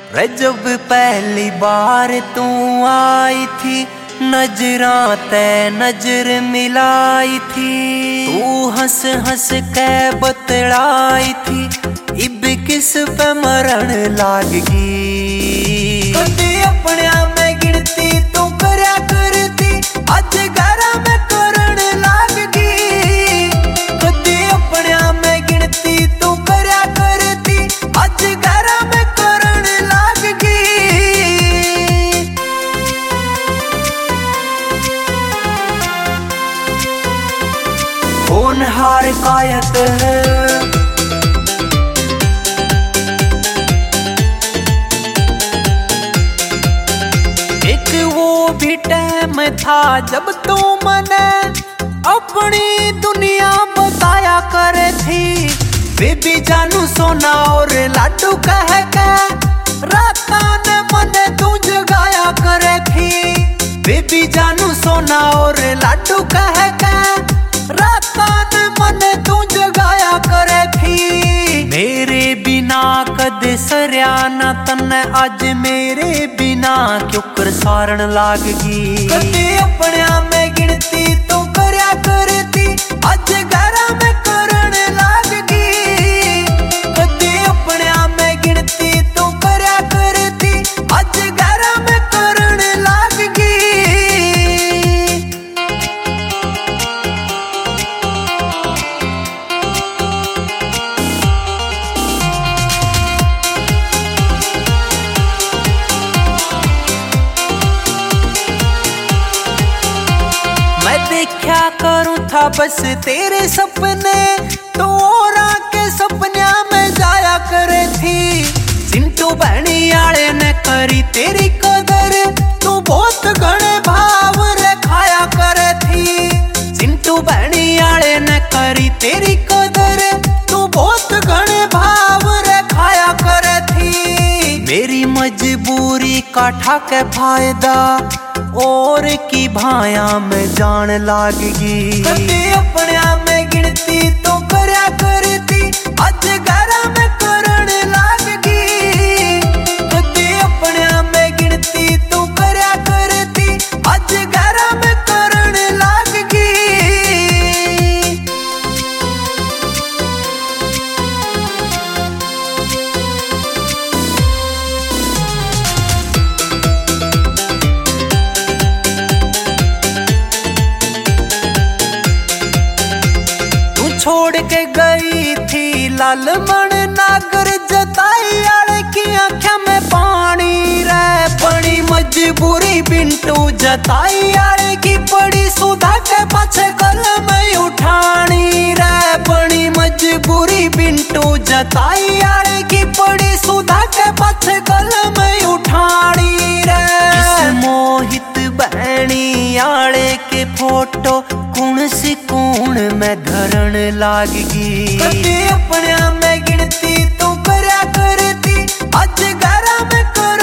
रे जब पहली बार तू आई थी, नजरां ते नजर मिलाई थी। तू हंस हंस के बतलाई थी, इब किस पे मरण लागगी। कदी अपने में गिनती तू करया करती, अज घरा में करन लागगी। कदी अपने में गिनती तू करया करती, अज घरा में करन लागगी। होनहार कायत है, एक वो भी टाइम था जब तू मने अपनी दुनिया बताया करे थी। बेबी जानू सोना और लाडू कह के राता ने मने तू जगाया करे थी। बेबी जानू सोना और लाडू कह के राता ने मने तू जगाया करे थी। मेरे बिना कदे सरया ना तन्ने, अज मेरे बिना क्यों कर सारण लागगी। कदे अपने में गिनती तू करया करती, अज घरा में करन लागगी। कदे अपने में गिनती तू करया करती, अज घरा में करन लागगी। मैं देखा करूं था बस तेरे सपने, तो और के सपनिया में जाया करे थी। चिंटू बहनी आले ने करी तेरी कदर, तू बहुत घने भाव रखाया करे थी। चिंटू बहनी आले ने करी तेरी कदर, तू बहुत घने भाव रखाया करे थी। मेरी मजबूरी काठा के फायदा और की भाया में जान लागगी। कदे अपने में गिनती तो करया करती, अज घरा में करन लागगी। कदे अपने में गिनती तो करया करती, अज घरा में करन लागगी। छोड़ के गई थी लाल मन नागर, जताई आड़ की आँखों में पानी रे। बड़ी मजबूरी बिंटू जताई आड़ की, पड़ी सुधा के पाछे कलम उठानी रे। बड़ी मजबूरी बिंटू जताई आड़ की, पड़ी सुधा के पाछे कलम उठानी रे। इस मोहित बहनी आड़े के फोटो कुण सी कुण में धरण लागगी। कदे अपने में गिनती तू करया करती, अज घरा में कर